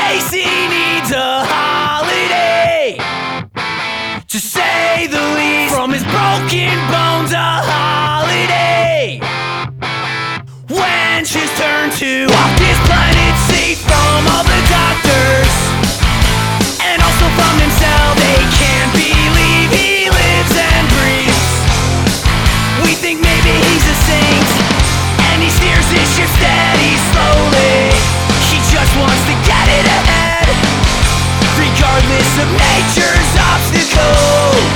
Casey needs a holiday, to say the least. From his broken bones, a holiday. When she's turned to walk this planet safe from all the doctors, and also from himself. They can't believe he lives and breathes. We think maybe he's a saint, and he steers his ship steady, slowly. He just wants to get it ahead, regardless of nature's obstacles.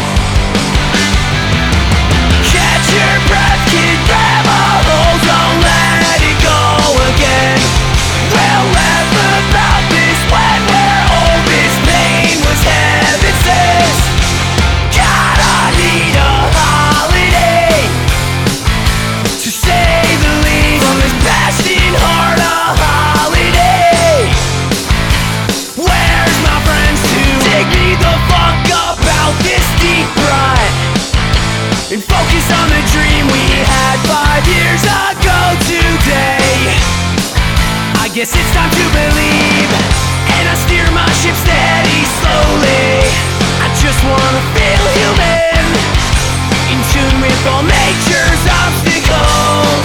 Catch your breath, kid, grab a hold, don't let it go again. We'll laugh about this when we're old. This pain was heaven says. God, I need a holiday, to say the least. From his passion heart, a holiday. Where's my friends to dig me the fuck up out this deep rut, and focus on the dream we had 5 years ago today? I guess it's time to believe, and I steer my ship steady, slowly. I just wanna feel human, in tune with all nature's obstacles.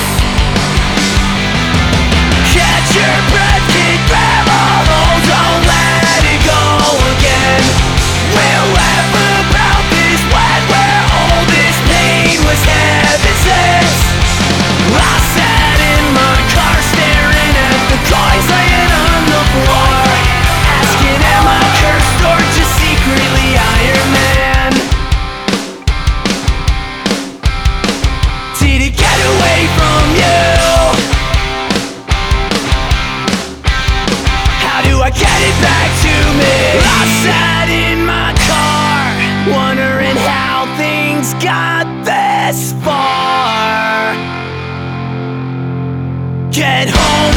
Catch your breath, kid, grab a hold, don't let it go again. We'll laugh about this when we're old. This pain was heaven sent. I sat in my car staring at the coins laying on the floor, asking, am I cursed or just secretly Iron Man? Did it get away from you? How do I get it back to me? I sat in my car, wondering how things got this far. Get home